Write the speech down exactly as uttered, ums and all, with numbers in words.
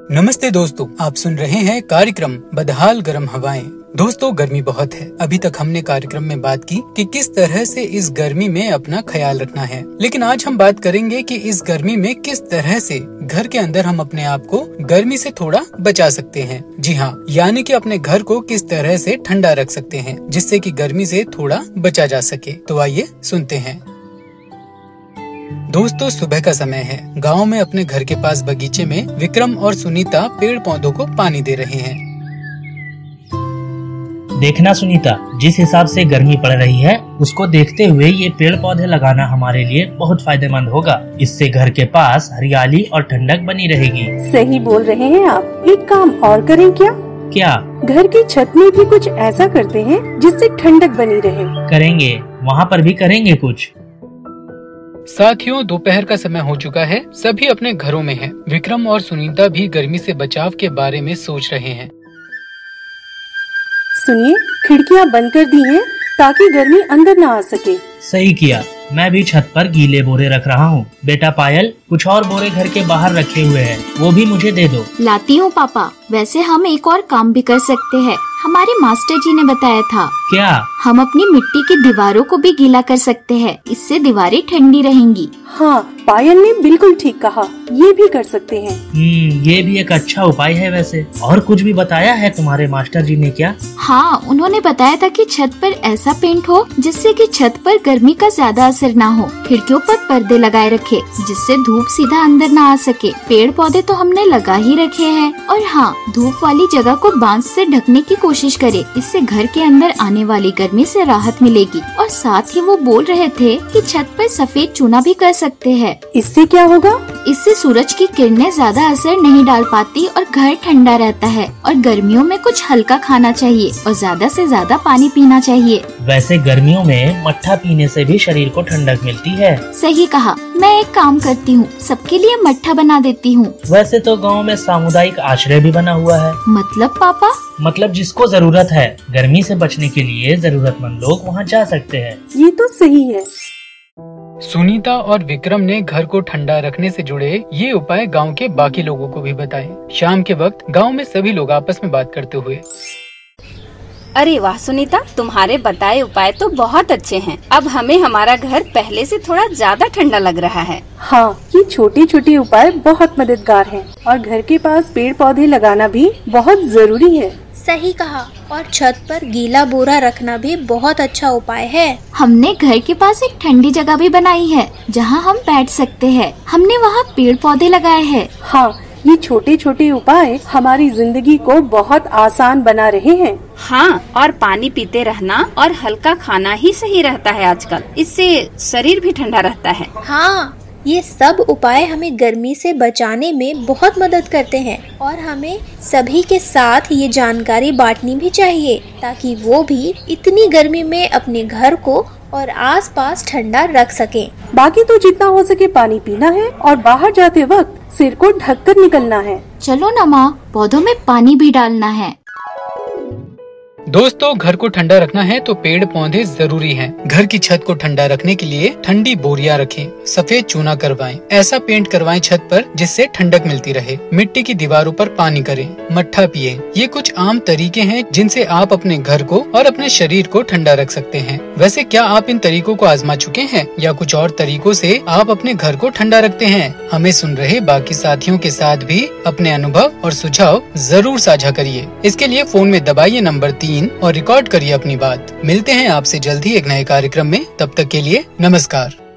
नमस्ते दोस्तों, आप सुन रहे हैं कार्यक्रम बदहाल गर्म हवाएं। दोस्तों, गर्मी बहुत है। अभी तक हमने कार्यक्रम में बात की कि किस तरह से इस गर्मी में अपना ख्याल रखना है, लेकिन आज हम बात करेंगे कि इस गर्मी में किस तरह से घर के अंदर हम अपने आप को गर्मी से थोड़ा बचा सकते हैं। जी हाँ, यानी कि अपने घर को किस तरह से ठंडा रख सकते हैं जिससे कि गर्मी से थोड़ा बचा जा सके। तो आइए सुनते हैं। दोस्तों, सुबह का समय है। गांव में अपने घर के पास बगीचे में विक्रम और सुनीता पेड़ पौधों को पानी दे रहे हैं। देखना सुनीता, जिस हिसाब से गर्मी पड़ रही है उसको देखते हुए ये पेड़ पौधे लगाना हमारे लिए बहुत फायदेमंद होगा। इससे घर के पास हरियाली और ठंडक बनी रहेगी। सही बोल रहे हैं आप। एक काम और करें क्या? क्या? घर की छत में भी कुछ ऐसा करते हैं जिससे ठंडक बनी रहे। करेंगे, वहाँ पर भी करेंगे कुछ। साथियों, दोपहर का समय हो चुका है। सभी अपने घरों में हैं। विक्रम और सुनीता भी गर्मी से बचाव के बारे में सोच रहे हैं। सुनिए, खिड़कियाँ बंद कर दी हैं ताकि गर्मी अंदर न आ सके। सही किया। मैं भी छत पर गीले बोरे रख रहा हूँ। बेटा पायल, कुछ और बोरे घर के बाहर रखे हुए हैं, वो भी मुझे दे दो। लाती हूँ पापा। वैसे हम एक और काम भी कर सकते हैं, हमारे मास्टर जी ने बताया था। क्या? हम अपनी मिट्टी की दीवारों को भी गीला कर सकते हैं, इससे दीवारें ठंडी रहेंगी। हाँ, पायल ने बिल्कुल ठीक कहा, ये भी कर सकते हैं। हम्म, ये भी एक अच्छा उपाय है। वैसे और कुछ भी बताया है तुम्हारे मास्टर जी ने क्या? हाँ, उन्होंने बताया था कि छत पर ऐसा पेंट हो जिससे कि छत पर गर्मी का ज्यादा असर ना हो। खिड़कियों पर पर्दे लगाए रखे जिससे धूप सीधा अंदर ना आ सके। पेड़ पौधे तो हमने लगा ही रखे हैं। और हाँ, धूप वाली जगह को बांस से ढकने की कोशिश करे, इससे घर के अंदर आने वाली गर्मी से राहत मिलेगी। और साथ ही वो बोल रहे थे कि छत पर सफेद चूना भी कर सकते हैं। इससे क्या होगा? इससे सूरज की किरणें ज्यादा असर नहीं डाल पाती और घर ठंडा रहता है। और गर्मियों में कुछ हल्का खाना चाहिए और ज्यादा से ज्यादा पानी पीना चाहिए। वैसे गर्मियों में मट्ठा पीने से भी शरीर को ठंडक मिलती है। सही कहा। मैं एक काम करती हूँ, सबके लिए मट्ठा बना देती हूँ। वैसे तो गांव में सामुदायिक आश्रय भी बना हुआ है। मतलब पापा? मतलब जिसको जरूरत है, गर्मी से बचने के लिए जरूरतमंद लोग वहाँ जा सकते हैं। ये तो सही है। सुनीता और विक्रम ने घर को ठंडा रखने से जुड़े ये उपाय गांव के बाकी लोगों को भी बताए। शाम के वक्त गांव में सभी लोग आपस में बात करते हुए, अरे वाह सुनीता, तुम्हारे बताए उपाय तो बहुत अच्छे हैं। अब हमें हमारा घर पहले से थोड़ा ज्यादा ठंडा लग रहा है। हाँ, ये छोटे छोटे उपाय बहुत मददगार हैं और घर के पास पेड़ पौधे लगाना भी बहुत जरूरी है। सही कहा। और छत पर गीला बोरा रखना भी बहुत अच्छा उपाय है। हमने घर के पास एक ठंडी जगह भी बनाई है जहाँ हम बैठ सकते हैं। हमने वहाँ पेड़ पौधे लगाए हैं। हाँ, ये छोटे छोटे उपाय हमारी जिंदगी को बहुत आसान बना रहे हैं। हाँ, और पानी पीते रहना और हल्का खाना ही सही रहता है आजकल। इससे शरीर भी ठंडा रहता है। हाँ, ये सब उपाय हमें गर्मी से बचाने में बहुत मदद करते हैं और हमें सभी के साथ ये जानकारी बांटनी भी चाहिए ताकि वो भी इतनी गर्मी में अपने घर को और आसपास ठंडा रख सकें। बाकी तो जितना हो सके पानी पीना है और बाहर जाते वक्त सिर को ढककर निकलना है। चलो ना माँ, पौधों में पानी भी डालना है। दोस्तों, घर को ठंडा रखना है तो पेड़ पौधे जरूरी हैं। घर की छत को ठंडा रखने के लिए ठंडी बोरियां रखें, सफेद चूना करवाएं, ऐसा पेंट करवाएं छत पर जिससे ठंडक मिलती रहे। मिट्टी की दीवारों पर पानी करें, मट्ठा पिएं। ये कुछ आम तरीके हैं जिनसे आप अपने घर को और अपने शरीर को ठंडा रख सकते हैं। वैसे क्या आप इन तरीकों को आजमा चुके हैं या कुछ और तरीकों से आप अपने घर को ठंडा रखते हैं? हमें सुन रहे बाकी साथियों के साथ भी अपने अनुभव और सुझाव जरूर साझा करिए। इसके लिए फोन में दबाइए नंबर तीन और रिकॉर्ड करिए अपनी बात। मिलते हैं आपसे जल्दी एक नए कार्यक्रम में। तब तक के लिए नमस्कार।